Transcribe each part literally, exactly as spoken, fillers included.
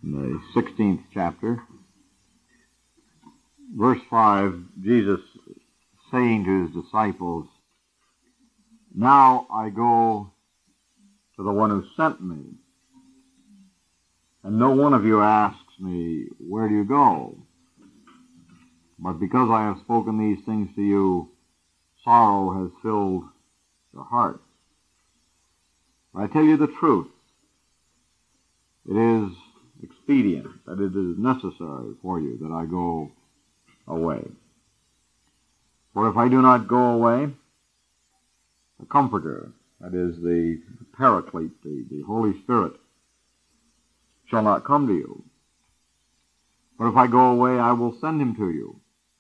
in the sixteenth chapter, verse five, Jesus saying to his disciples, "Now I go to the one who sent me, and no one of you asks me, 'Where do you go?' But because I have spoken these things to you, sorrow has filled your hearts. I tell you the truth. It is expedient, that it is necessary for you that I go away. For if I do not go away, the Comforter, that is the Paraclete, the, the Holy Spirit, shall not come to you. But if I go away, I will send him to you.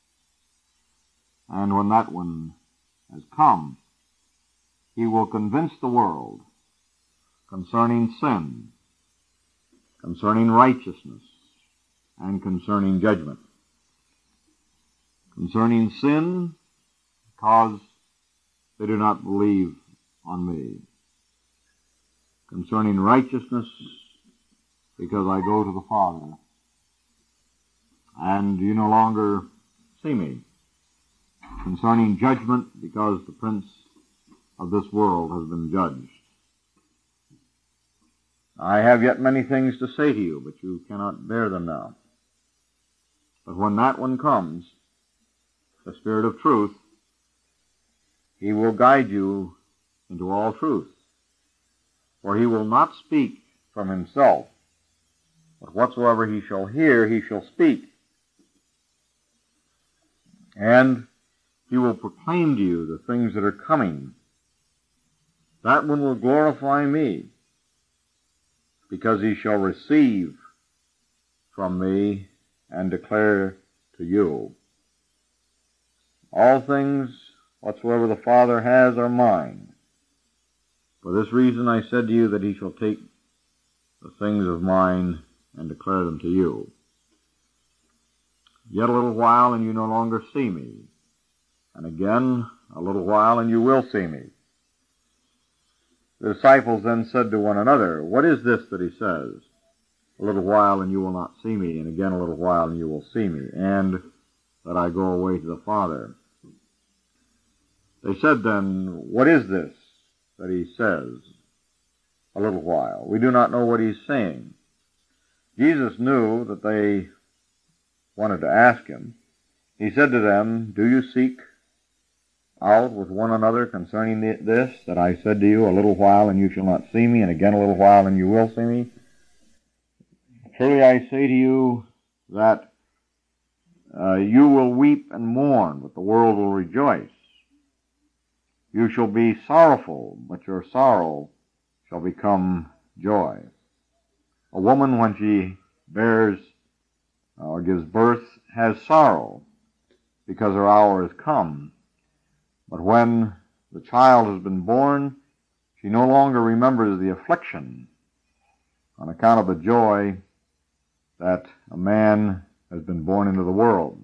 And when that one has come, he will convince the world concerning sin, concerning righteousness, and concerning judgment. Concerning sin, because they do not believe on me. Concerning righteousness, because I go to the Father, and you no longer see me. Concerning judgment, because the prince of this world has been judged. I have yet many things to say to you, but you cannot bear them now. But when that one comes, the Spirit of truth, he will guide you into all truth. For he will not speak from himself, but whatsoever he shall hear, he shall speak. And he will proclaim to you the things that are coming. That one will glorify me, because he shall receive from me and declare to you. All things whatsoever the Father has are mine. For this reason I said to you that he shall take the things of mine and declare them to you. Yet a little while, and you no longer see me. And again, a little while, and you will see me." The disciples then said to one another, "What is this that he says? A little while, and you will not see me, and again a little while, and you will see me, and that I go away to the Father." They said then, "What is this that he says? A little while. We do not know what he's saying." Jesus knew that they wanted to ask him. He said to them, "Do you seek out with one another concerning this, that I said to you, a little while and you shall not see me, and again a little while and you will see me? Truly I say to you that uh, you will weep and mourn, but the world will rejoice. You shall be sorrowful, but your sorrow shall become joy. A woman, when she bears or gives birth, has sorrow, because her hour has come. But when the child has been born, she no longer remembers the affliction on account of the joy that a man has been born into the world.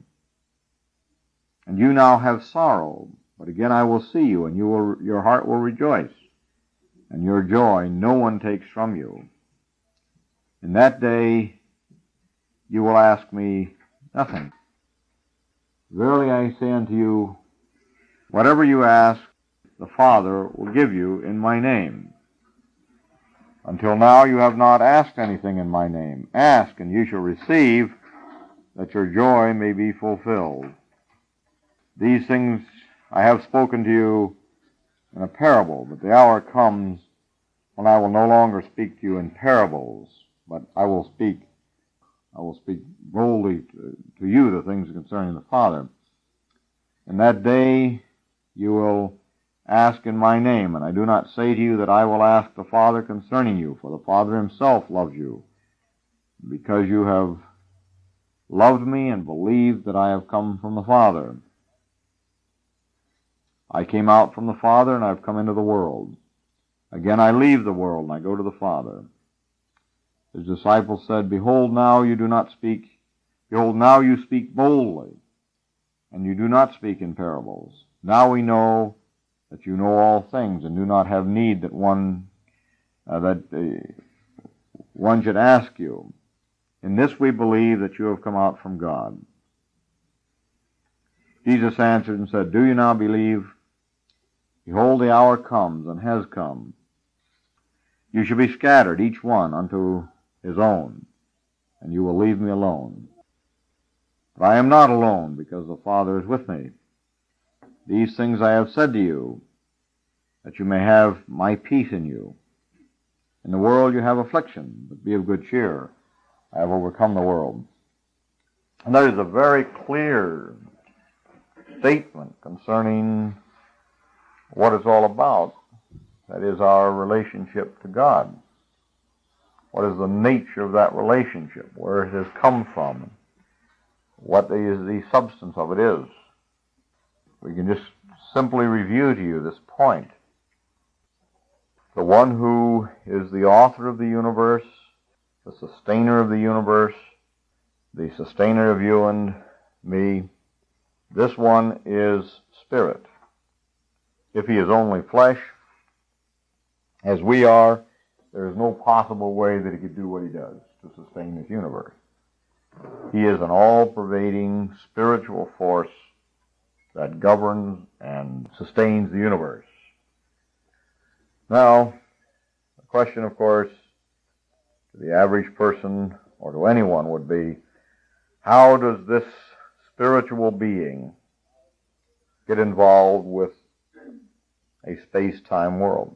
And you now have sorrow, but again I will see you, and you will, your heart will rejoice, and your joy no one takes from you. In that day you will ask me nothing. Verily I say unto you, whatever you ask, the Father will give you in my name. Until now you have not asked anything in my name. Ask, and you shall receive, that your joy may be fulfilled. These things I have spoken to you in a parable, but the hour comes when I will no longer speak to you in parables, but I will speak I will speak boldly to, to you the things concerning the Father. In that day you will ask in my name, and I do not say to you that I will ask the Father concerning you, for the Father himself loves you, because you have loved me and believed that I have come from the Father. I came out from the Father, and I have come into the world. Again I leave the world, and I go to the Father. His disciples said, Behold, now you do not speak, behold, now you speak boldly, and you do not speak in parables. Now we know that you know all things, and do not have need that one uh, that uh, one should ask you. In this we believe that you have come out from God." Jesus answered and said, "Do you now believe? Behold, the hour comes and has come. You shall be scattered, each one unto his own, and you will leave me alone. But I am not alone, because the Father is with me. These things I have said to you, that you may have my peace in you. In the world you have affliction, but be of good cheer. I have overcome the world." And that is a very clear statement concerning what it's all about. That is our relationship to God. What is the nature of that relationship? Where it has come from? What is the substance of it is? We can just simply review to you this point. The one who is the author of the universe, the sustainer of the universe, the sustainer of you and me, this one is spirit. If he is only flesh, as we are, there is no possible way that he could do what he does to sustain this universe. He is an all-pervading spiritual force that governs and sustains the universe. Now, the question, of course, to the average person or to anyone would be, how does this spiritual being get involved with a space-time world?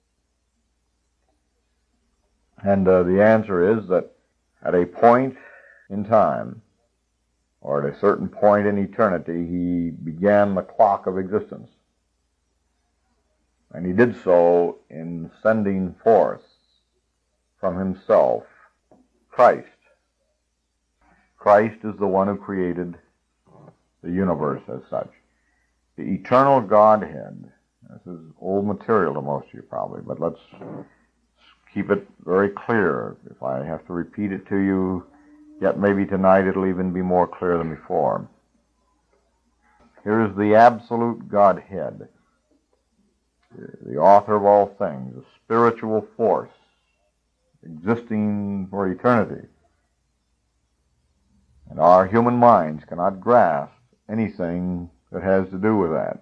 And uh, the answer is that at a point in time, or at a certain point in eternity, he began the clock of existence. And he did so in sending forth from himself Christ. Christ is the one who created the universe as such. The eternal Godhead. This is old material to most of you probably, but let's keep it very clear. If I have to repeat it to you, yet maybe tonight it'll even be more clear than before. Here is the absolute Godhead, the author of all things, a spiritual force existing for eternity. And our human minds cannot grasp anything that has to do with that.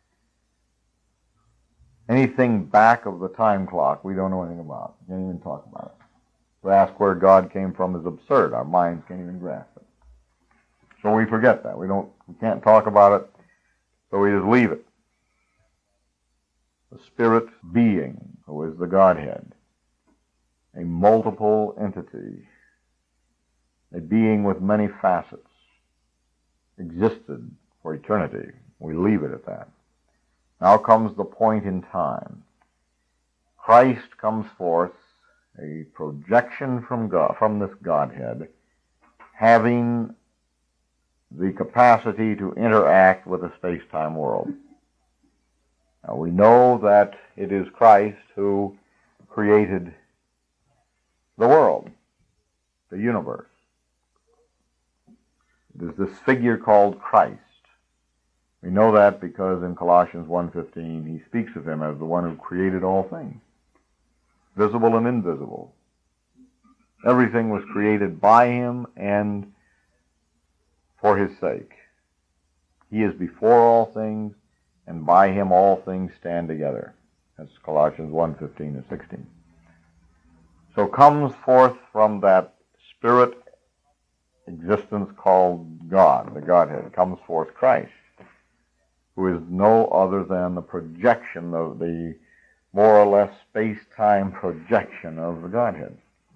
Anything back of the time clock we don't know anything about. We can't even talk about it. To ask where God came from is absurd. Our minds can't even grasp it. So we forget that. We don't. We can't talk about it, so we just leave it. The spirit being, who is the Godhead, a multiple entity, a being with many facets, existed for eternity. We leave it at that. Now comes the point in time. Christ comes forth, a projection from God, from this Godhead, having the capacity to interact with the space-time world. Now we know that it is Christ who created the world, the universe. It is this figure called Christ. We know that because in Colossians one fifteen he speaks of him as the one who created all things, visible and invisible. Everything was created by him and for his sake. He is before all things, and by him all things stand together. That's Colossians one fifteen and sixteen. So comes forth from that spirit existence called God, the Godhead, comes forth Christ, who is no other than the projection of the more or less space-time projection of the Godhead.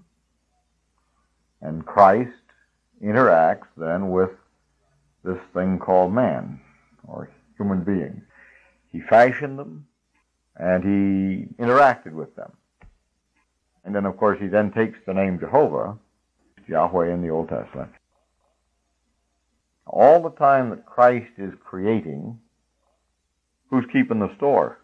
And Christ interacts then with this thing called man, or human beings. He fashioned them, and he interacted with them. And then, of course, he then takes the name Jehovah, Yahweh in the Old Testament. All the time that Christ is creating, who's keeping the store?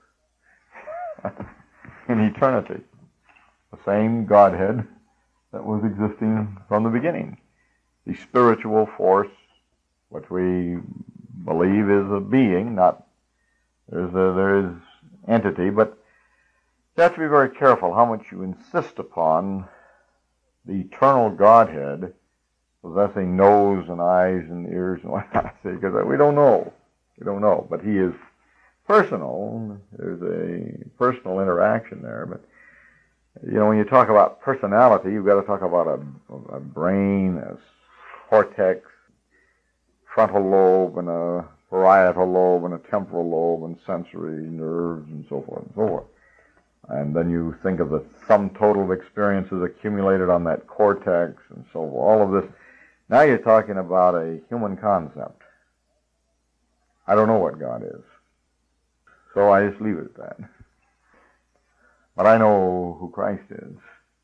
In eternity. The same Godhead that was existing from the beginning. The spiritual force, which we believe is a being, not there's a, there is entity, but you have to be very careful how much you insist upon the eternal Godhead possessing nose and eyes and ears and whatnot. See, because we don't know. We don't know. But he is personal. There's a personal interaction there. But, you know, when you talk about personality, you've got to talk about a, a brain, a cortex, frontal lobe, and a parietal lobe, and a temporal lobe, and sensory nerves, and so forth and so forth. And then you think of the sum total of experiences accumulated on that cortex, and so forth. All of this. Now you're talking about a human concept. I don't know what God is. So I just leave it at that. But I know who Christ is.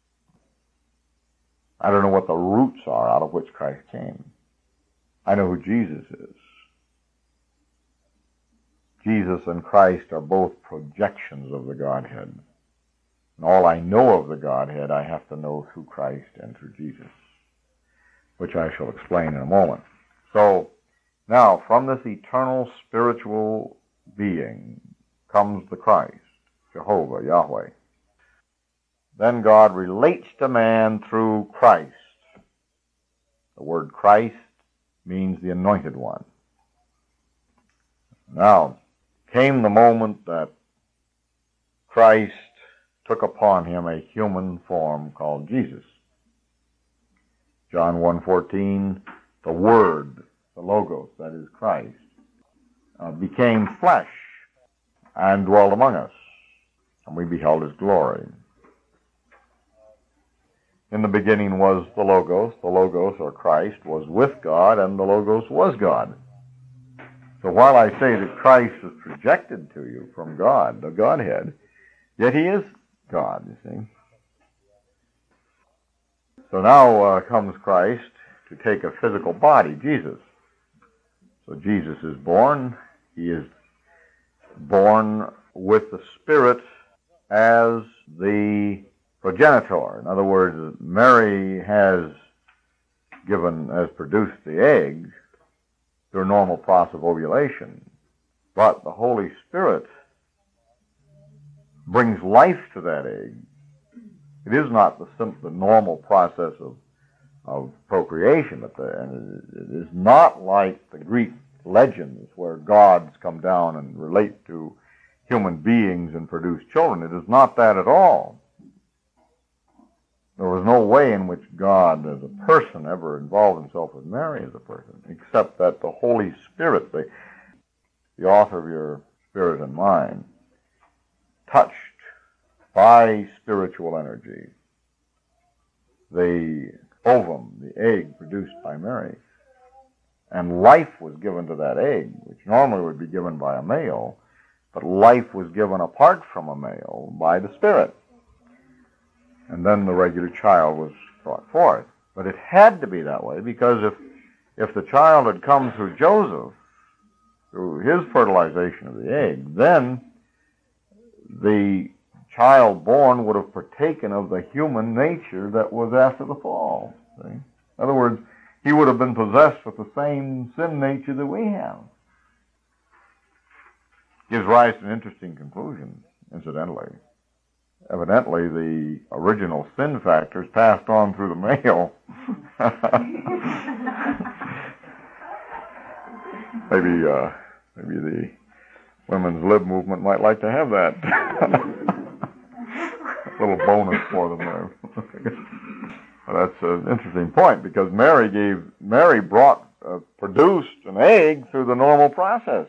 I don't know what the roots are out of which Christ came. I know who Jesus is. Jesus and Christ are both projections of the Godhead. And all I know of the Godhead, I have to know through Christ and through Jesus, which I shall explain in a moment. So, now, from this eternal spiritual being comes the Christ, Jehovah, Yahweh. Then God relates to man through Christ. The word Christ means the Anointed One. Now, came the moment that Christ took upon him a human form called Jesus. John one fourteen, the Word, the Logos, that is Christ, uh, became flesh and dwelt among us, and we beheld his glory. In the beginning was the Logos. The Logos, or Christ, was with God, and the Logos was God. So while I say that Christ is projected to you from God, the Godhead, yet he is God, you see. So now uh, comes Christ to take a physical body, Jesus. So Jesus is born. He is born with the Spirit as the progenitor. In other words, Mary has given, has produced the egg through a normal process of ovulation. But the Holy Spirit brings life to that egg. It is not the simple, the normal process of of procreation, but the, and it is not like the Greek legends where gods come down and relate to human beings and produce children. It is not that at all. There was no way in which God as a person ever involved himself with Mary as a person, except that the Holy Spirit, the, the author of your spirit and mind, touched by spiritual energy the ovum, the egg produced by Mary, and life was given to that egg, which normally would be given by a male, but life was given apart from a male by the Spirit. And then the regular child was brought forth. But it had to be that way, because if if the child had come through Joseph, through his fertilization of the egg, then the child born would have partaken of the human nature that was after the fall. See? In other words, he would have been possessed with the same sin nature that we have. Gives rise to an interesting conclusion, incidentally. Evidently, the original sin factors passed on through the male. maybe, uh, maybe the women's lib movement might like to have that. A little bonus for them there. Well, that's an interesting point, because Mary gave, Mary brought, uh, produced an egg through the normal process.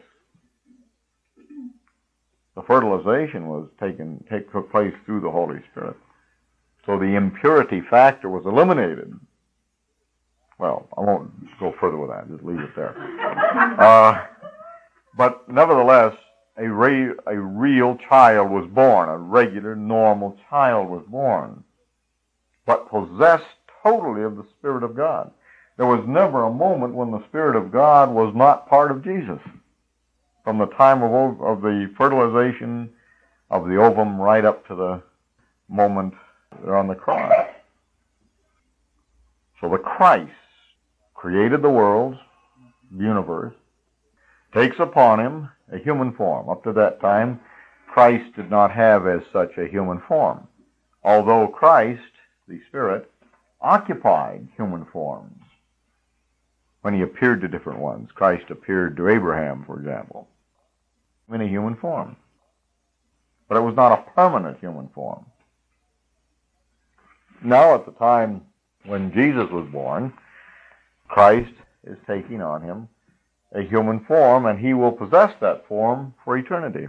The fertilization was taken, take, took place through the Holy Spirit. So the impurity factor was eliminated. Well, I won't go further with that. Just leave it there. Uh, but nevertheless, a, re- a real child was born. A regular, normal child was born, but possessed totally of the Spirit of God. There was never a moment when the Spirit of God was not part of Jesus. From the time of, of the fertilization of the ovum right up to the moment they're on the cross. So the Christ created the world, the universe, takes upon him a human form. Up to that time, Christ did not have as such a human form, although Christ, the Spirit, occupied human forms. when he appeared to different ones. Christ appeared to Abraham, for example, in a human form. But it was not a permanent human form. Now, at the time when Jesus was born, Christ is taking on him a human form, and he will possess that form for eternity.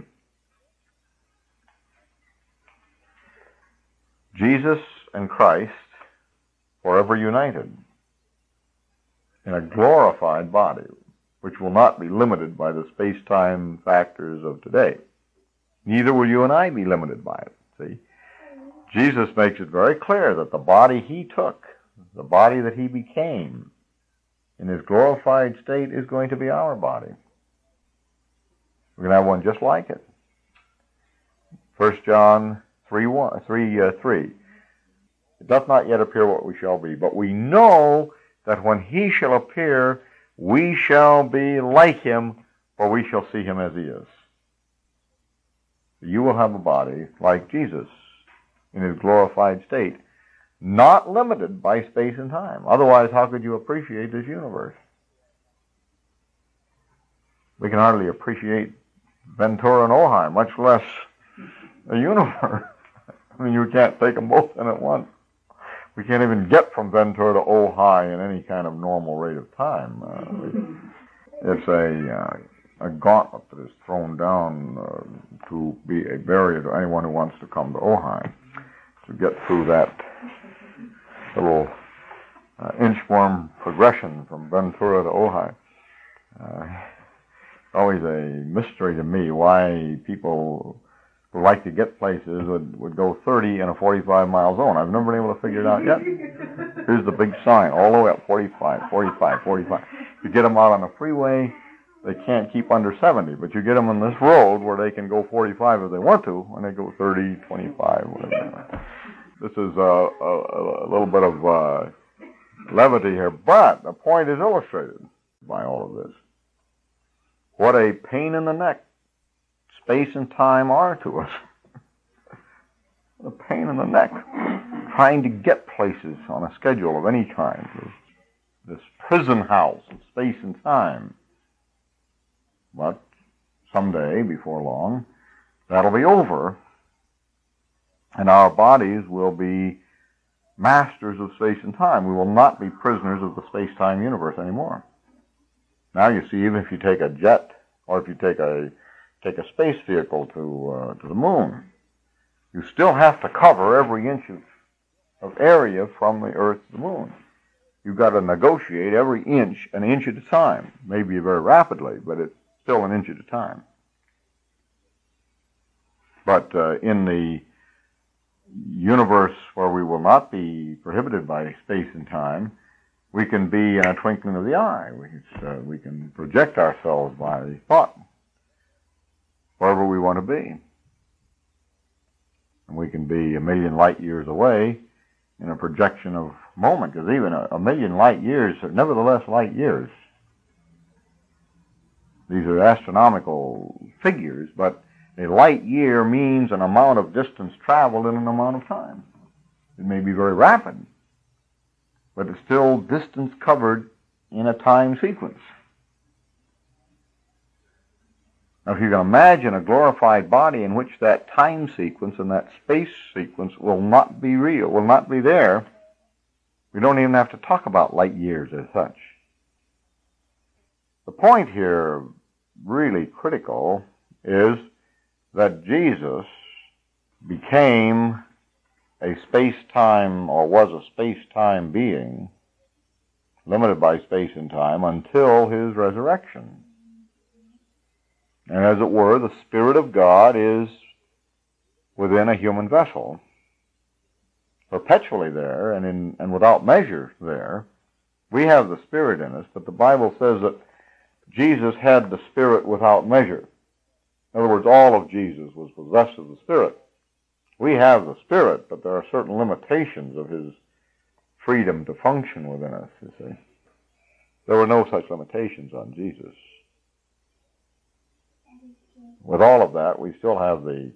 Jesus and Christ forever united in a glorified body, which will not be limited by the space-time factors of today. Neither will you and I be limited by it, see? Jesus makes it very clear that the body he took, the body that he became, in his glorified state is going to be our body. We're going to have one just like it. First John three, one, three, uh, three. It doth not yet appear what we shall be, but we know that when he shall appear, we shall be like him, for we shall see him as he is. You will have a body like Jesus in his glorified state, not limited by space and time. Otherwise, how could you appreciate this universe? We can hardly appreciate Ventura and Ojai, much less a universe. I mean, you can't take them both in at once. We can't even get from Ventura to Ojai in any kind of normal rate of time. Uh, it's a uh, a gauntlet that is thrown down uh, to be a barrier to anyone who wants to come to Ojai, to get through that little uh, inch-worm progression from Ventura to Ojai. Uh, always a mystery to me why people who like to get places would, would go thirty in a forty-five mile zone. I've never been able to figure it out yet. Here's the big sign, all the way up, forty-five, forty-five, forty-five. You get them out on the freeway, they can't keep under seventy, but you get them on this road where they can go forty-five if they want to, and they go thirty, twenty-five, whatever. This is a, a, a little bit of uh, levity here, but the point is illustrated by all of this. What a pain in the neck space and time are to us. What a pain in the neck trying to get places on a schedule of any kind. This prison house of space and time. But someday, before long, that'll be over, and our bodies will be masters of space and time. We will not be prisoners of the space-time universe anymore. Now you see, even if you take a jet, or if you take a take a space vehicle to uh, to the moon, you still have to cover every inch of, of area from the Earth to the moon. You've got to negotiate every inch, an inch at a time. Maybe very rapidly, but it's still an inch at a time. But uh, in the universe where we will not be prohibited by space and time, we can be in a twinkling of the eye. We, uh, we can project ourselves by thought wherever we want to be. And we can be a million light years away in a projection of moment, because even a, a million light years are nevertheless light years. These are astronomical figures, but a light year means an amount of distance traveled in an amount of time. It may be very rapid, but it's still distance covered in a time sequence. Now, if you can imagine a glorified body in which that time sequence and that space sequence will not be real, will not be there, we don't even have to talk about light years as such. The point here, really critical, is that Jesus became a space-time, or was a space-time being, limited by space and time, until his resurrection. And as it were, the Spirit of God is within a human vessel, perpetually there, and in and without measure there. We have the Spirit in us, but the Bible says that Jesus had the Spirit without measure. In other words, all of Jesus was possessed of the Spirit. We have the Spirit, but there are certain limitations of his freedom to function within us, you see. There were no such limitations on Jesus. With all of that, we still have the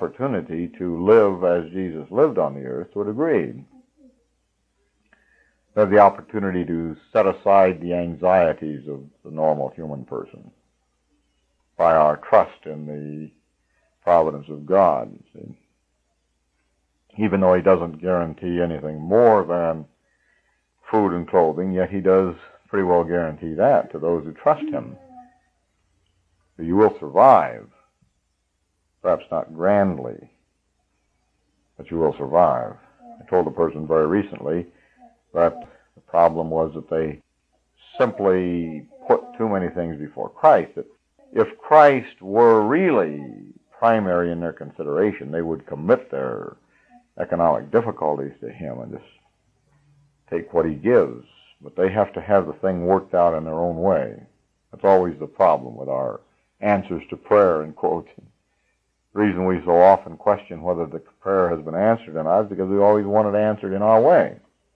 opportunity to live as Jesus lived on the earth to a degree. We have the opportunity to set aside the anxieties of the normal human person by our trust in the providence of God. See? Even though he doesn't guarantee anything more than food and clothing, yet he does pretty well guarantee that to those who trust him. So you will survive, perhaps not grandly, but you will survive. I told a person very recently that the problem was that they simply put too many things before Christ. That if Christ were really primary in their consideration, they would commit their economic difficulties to him and just take what he gives. But they have to have the thing worked out in their own way. That's always the problem with our answers to prayer, in quotes. The reason we so often question whether the prayer has been answered or not is because we always want it answered in our way.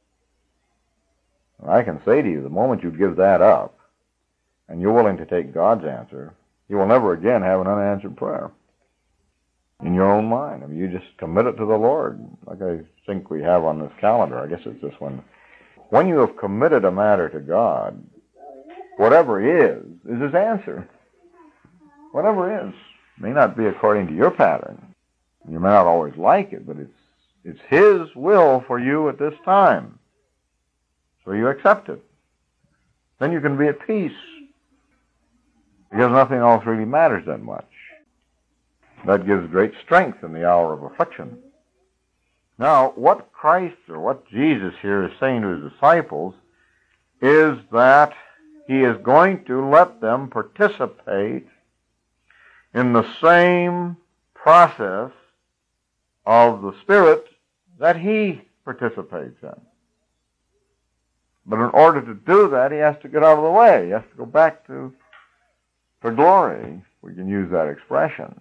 And I can say to you, the moment you give that up, and you're willing to take God's answer, you will never again have an unanswered prayer in your own mind. I mean, you just commit it to the Lord, like I think we have on this calendar. I guess it's this one. When you have committed a matter to God, whatever is, is his answer. Whatever is. It may not be according to your pattern. You may not always like it, but it's it's his will for you at this time. So you accept it. Then you can be at peace, because nothing else really matters that much. That gives great strength in the hour of affliction. Now, what Christ, or what Jesus here is saying to his disciples, is that he is going to let them participate in the same process of the Spirit that he participates in. But in order to do that, he has to get out of the way. He has to go back to, to glory. We can use that expression.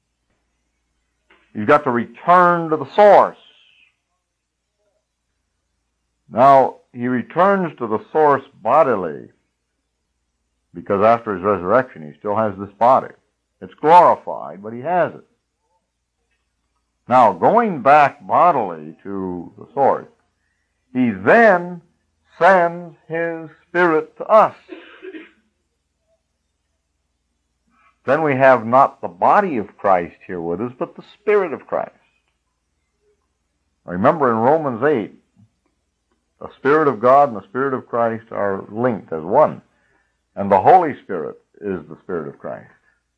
He's got to return to the source. Now, he returns to the source bodily, because after his resurrection, he still has this body. It's glorified, but he has it. Now, going back bodily to the source, he then sends his Spirit to us. Then we have not the body of Christ here with us, but the Spirit of Christ. Remember in Romans eight, the Spirit of God and the Spirit of Christ are linked as one. And the Holy Spirit is the Spirit of Christ.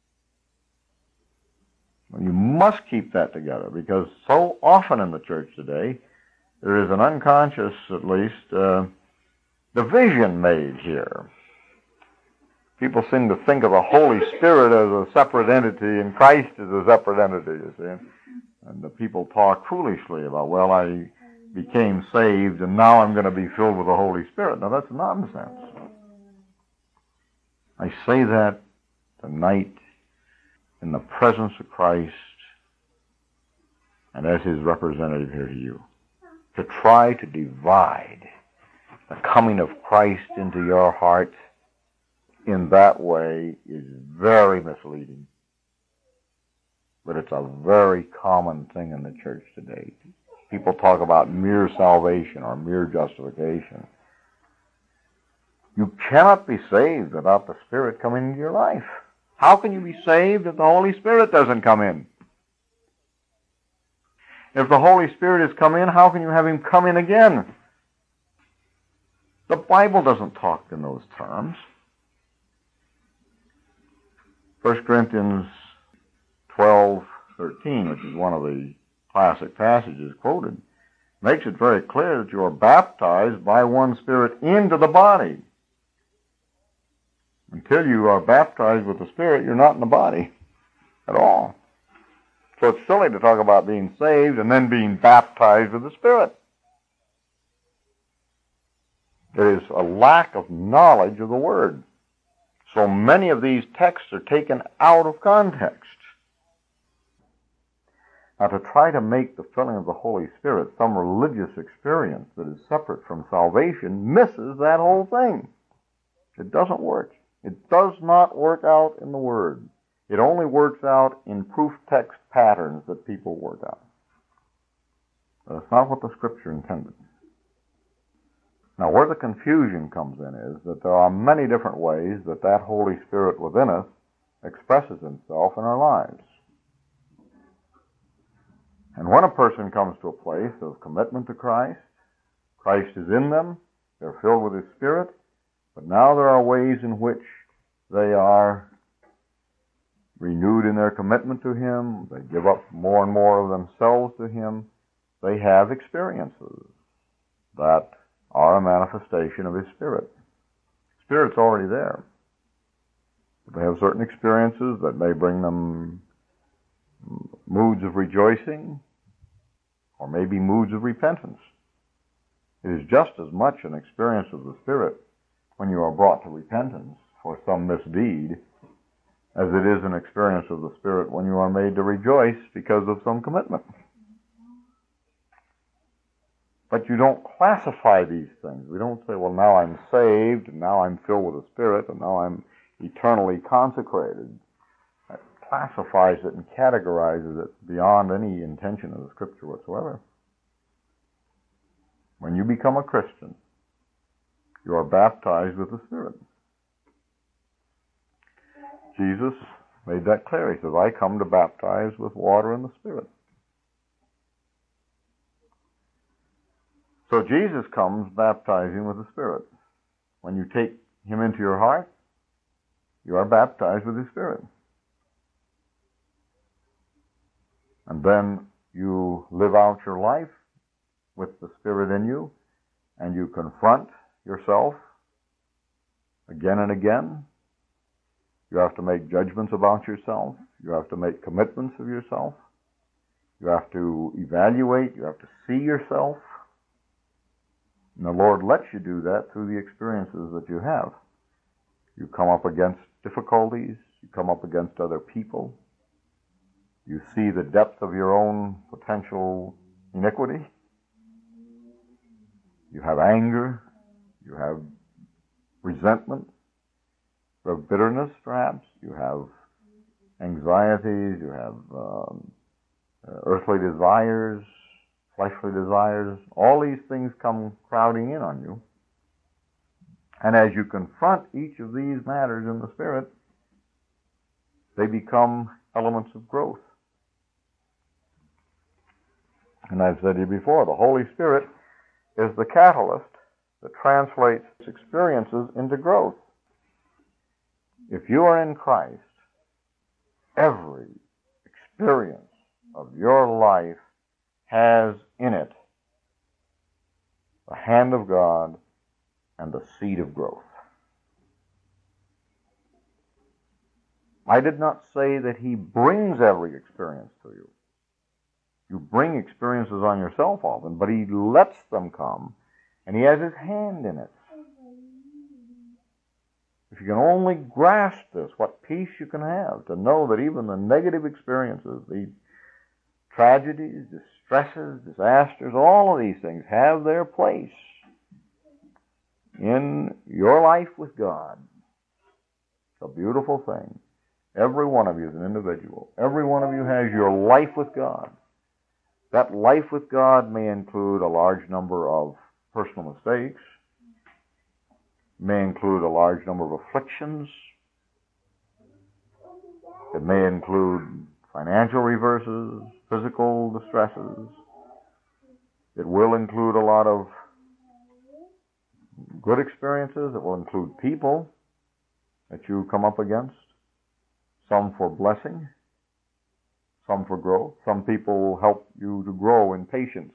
Well, you must keep that together, because so often in the church today, there is an unconscious, at least, uh, division made here. People seem to think of the Holy Spirit as a separate entity and Christ as a separate entity, you see. And the people talk foolishly about, well, I became saved and now I'm going to be filled with the Holy Spirit. Now, that's nonsense. I say that tonight in the presence of Christ and as his representative here to you. To try to divide the coming of Christ into your heart in that way is very misleading. But it's a very common thing in the church today. People talk about mere salvation or mere justification. You cannot be saved without the Spirit coming into your life. How can you be saved if the Holy Spirit doesn't come in? If the Holy Spirit has come in, how can you have him come in again? The Bible doesn't talk in those terms. First Corinthians twelve thirteen, which is one of the classic passages quoted, makes it very clear that you are baptized by one Spirit into the body. Until you are baptized with the Spirit, you're not in the body at all. So it's silly to talk about being saved and then being baptized with the Spirit. There is a lack of knowledge of the Word. So many of these texts are taken out of context. Now, to try to make the filling of the Holy Spirit some religious experience that is separate from salvation misses that whole thing. It doesn't work. It does not work out in the Word. It only works out in proof text patterns that people work out. But it's not what the Scripture intended. Now, where the confusion comes in is that there are many different ways that that Holy Spirit within us expresses himself in our lives. And when a person comes to a place of commitment to Christ, Christ is in them, they're filled with his Spirit, but now there are ways in which they are renewed in their commitment to him, they give up more and more of themselves to him, they have experiences that are a manifestation of his Spirit. Spirit's already there. They have certain experiences that may bring them moods of rejoicing, or maybe moods of repentance. It is just as much an experience of the Spirit when you are brought to repentance for some misdeed as it is an experience of the Spirit when you are made to rejoice because of some commitment. But you don't classify these things. We don't say, well, now I'm saved, and now I'm filled with the Spirit, and now I'm eternally consecrated. That classifies it and categorizes it beyond any intention of the Scripture whatsoever. When you become a Christian, you are baptized with the Spirit. Jesus made that clear. He says, I come to baptize with water and the Spirit. So Jesus comes baptizing with the Spirit. When you take him into your heart, you are baptized with his Spirit. And then you live out your life with the Spirit in you, and you confront yourself again and again. You have to make judgments about yourself. You have to make commitments of yourself. You have to evaluate. You have to see yourself. And the Lord lets you do that through the experiences that you have. You come up against difficulties. You come up against other people. You see the depth of your own potential iniquity. You have anger. You have resentment. You have bitterness, perhaps. You have anxieties. You have um, uh, earthly desires, fleshly desires. All these things come crowding in on you. And as you confront each of these matters in the Spirit, they become elements of growth. And I've said to you before, the Holy Spirit is the catalyst that translates experiences into growth. If you are in Christ, every experience of your life has in it the hand of God and the seed of growth. I did not say that he brings every experience to you. You bring experiences on yourself often, but he lets them come, and he has his hand in it. If you can only grasp this, what peace you can have to know that even the negative experiences, the tragedies, distresses, disasters, all of these things have their place in your life with God. It's a beautiful thing. Every one of you is an individual. Every one of you has your life with God. That life with God may include a large number of personal mistakes, may include a large number of afflictions, it may include financial reverses, physical distresses. It will include a lot of good experiences. It will include people that you come up against, some for blessing, some for growth. Some people will help you to grow in patience.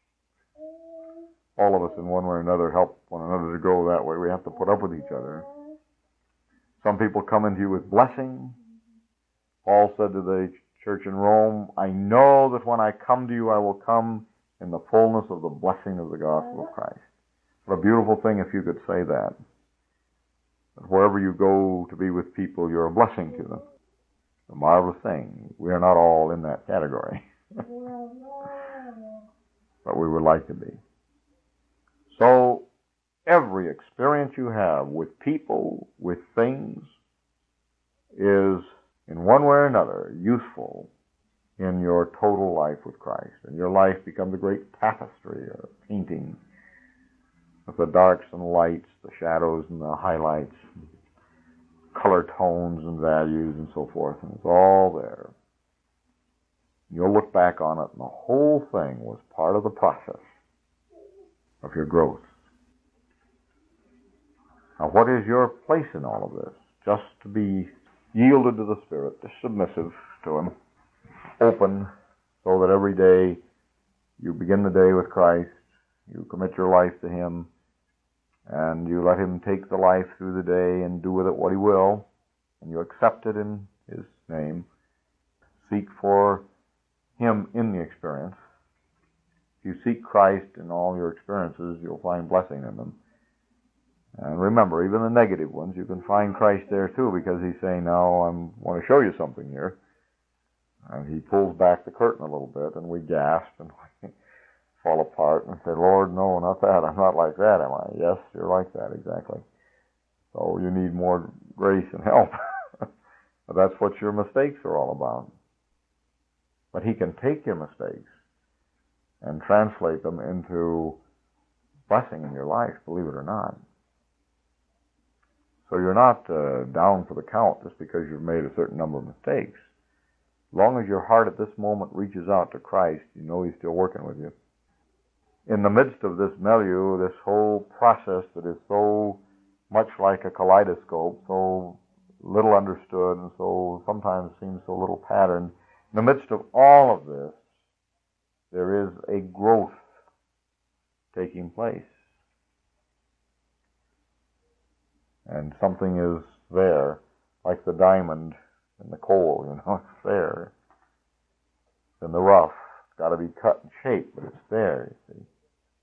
All of us in one way or another help one another to grow that way. We have to put up with each other. Some people come into you with blessing. Paul said to the church in Rome, I know that when I come to you, I will come in the fullness of the blessing of the gospel of Christ. What a beautiful thing if you could say that. That wherever you go to be with people, you're a blessing to them. A marvelous thing. We are not all in that category. But we would like to be. So, every experience you have with people, with things, is, in one way or another, useful in your total life with Christ. And your life becomes a great tapestry, a painting with the darks and lights, the shadows and the highlights, color tones and values and so forth, and it's all there. You'll look back on it, and the whole thing was part of the process of your growth. Now, what is your place in all of this? Just to be yielded to the Spirit, submissive to Him, open, so that every day you begin the day with Christ, you commit your life to Him, and you let Him take the life through the day and do with it what He will, and you accept it in His name. Seek for Him in the experience. If you seek Christ in all your experiences, you'll find blessing in them. And remember, even the negative ones, you can find Christ there too, because He's saying, now I want to show you something here. And He pulls back the curtain a little bit, and we gasp and we fall apart and say, Lord, no, not that. I'm not like that, am I? Yes, you're like that, exactly. So you need more grace and help. But that's what your mistakes are all about. But He can take your mistakes and translate them into blessing in your life, believe it or not. So you're not uh, down for the count just because you've made a certain number of mistakes. As long as your heart at this moment reaches out to Christ, you know He's still working with you. In the midst of this milieu, this whole process that is so much like a kaleidoscope, so little understood, and so sometimes seems so little patterned, in the midst of all of this, there is a growth taking place. And something is there, like the diamond in the coal, you know, it's there. It's in the rough. It's got to be cut and shaped, but it's there, you see.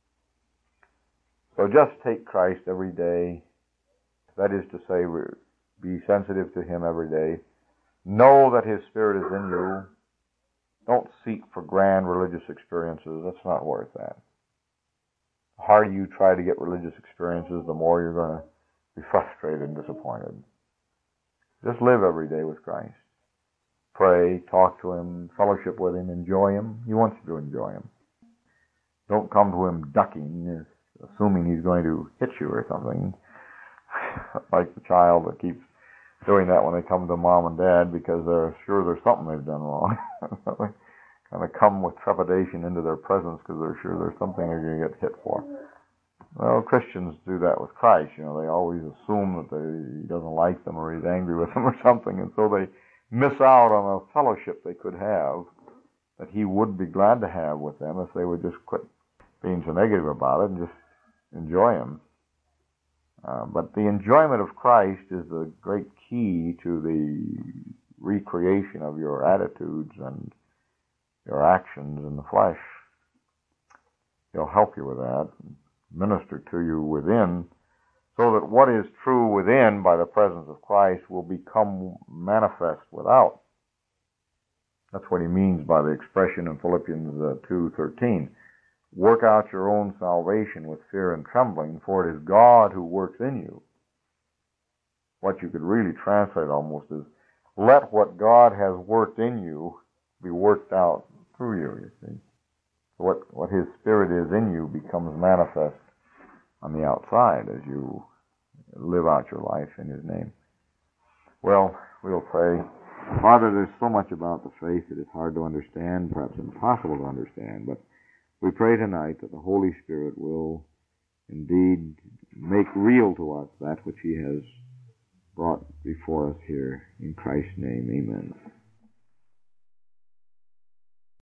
So just take Christ every day. That is to say, be sensitive to Him every day. Know that His Spirit is in you. Don't seek for grand religious experiences. That's not worth that. The harder you try to get religious experiences, the more you're going to be frustrated and disappointed. Just live every day with Christ. Pray, talk to Him, fellowship with Him, enjoy Him. He wants you to enjoy Him. Don't come to Him ducking, assuming He's going to hit you or something. Like the child that keeps doing that when they come to mom and dad because they're sure there's something they've done wrong. They kind of come with trepidation into their presence because they're sure there's something they're going to get hit for. Well, Christians do that with Christ. You know, they always assume that they, He doesn't like them or He's angry with them or something, and so they miss out on a fellowship they could have that He would be glad to have with them if they would just quit being so negative about it and just enjoy Him. Uh, but the enjoyment of Christ is the great key to the recreation of your attitudes and your actions in the flesh. He'll help you with that, minister to you within, so that what is true within by the presence of Christ will become manifest without. That's what He means by the expression in Philippians uh, two thirteen. Work out your own salvation with fear and trembling, for it is God who works in you. What you could really translate almost is, let what God has worked in you be worked out through you, you see. What, what His Spirit is in you becomes manifest on the outside as you live out your life in His name. Well, we'll pray. Father, there's so much about the faith that it's hard to understand, perhaps impossible to understand, but we pray tonight that the Holy Spirit will indeed make real to us that which He has brought before us here. In Christ's name, amen.